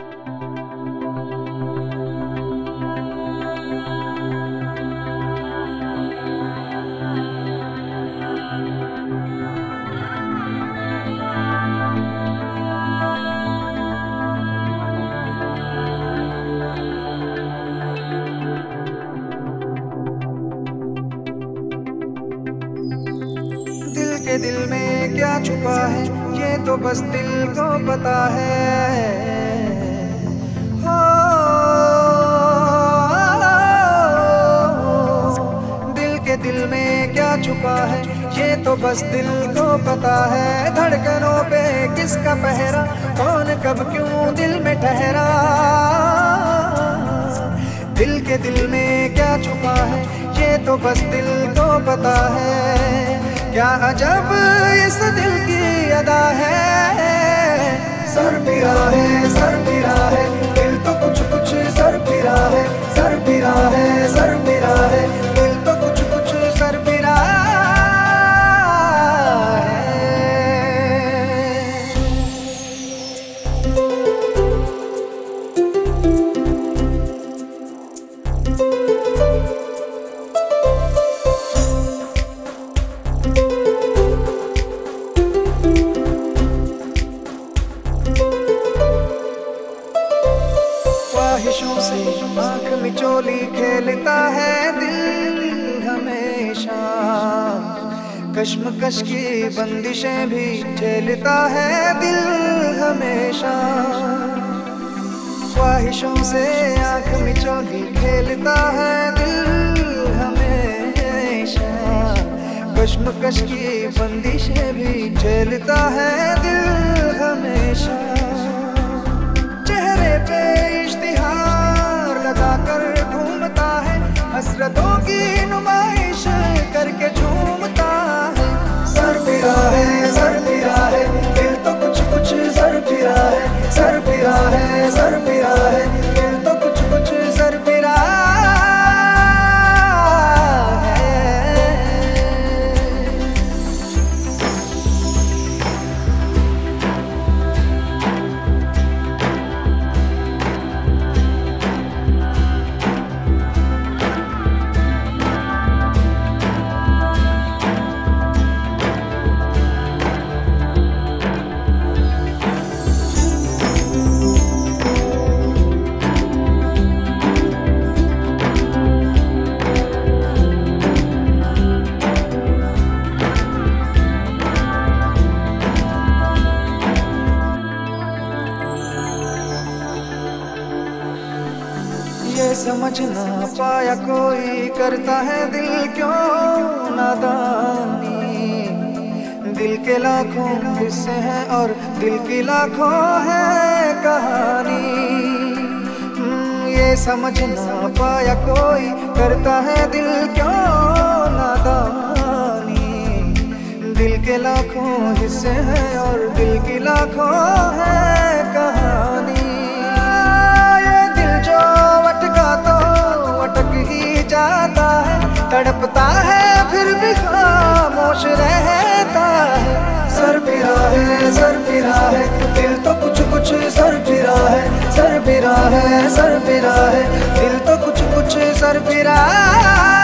दिल में क्या छुपा है ये तो बस दिल को पता है। हो, दिल में क्या छुपा है ये तो बस दिल को पता है। धड़कनों पे किसका पहरा, कौन कब क्यों दिल में ठहरा। दिल में क्या छुपा है ये तो बस दिल को पता है। क्या अजब इस दिल की अदा है। सर फिरा है, सर फिरा है, दिल तो कुछ कुछ सर फिरा है। सर फिरा है, सर फिरा है, दिल तो कुछ कुछ सर फिरा है। ख्वाहिशों से आंख मिचोली खेलता है दिल हमेशा। कश्मकश की बंदिशें भी झेलता है दिल हमेशा। ख्वाहिशों से आंख मिचोली खेलता है दिल हमेशा। कश्मकश की बंदिशें भी झेलता है दिल हमेशा। चेहरे पे कर घूमता है, हसरतों की नुमाइश करके झूमता है। सर फिरा है, सर फिरा है, दिल तो कुछ कुछ सर फिरा है। सर फिरा है, सर फिरा है, दिल तो कुछ कुछ सर फिरा है। ये समझ ना पाया कोई करता है दिल क्यों नादानी। दिल के लाखों हिस्से हैं और दिल की लाखों है कहानी। ये समझ ना पाया कोई करता है दिल क्यों नादानी। दिल के लाखों हिस्से हैं और दिल की लाखों है कहानी। जाता है, तड़पता है फिर भी खामोश रहता है। सर फिरा है, सर फिरा है, दिल तो कुछ कुछ सर फिरा है। सर फिरा है, सर फिरा है, दिल तो कुछ कुछ सर फिरा है।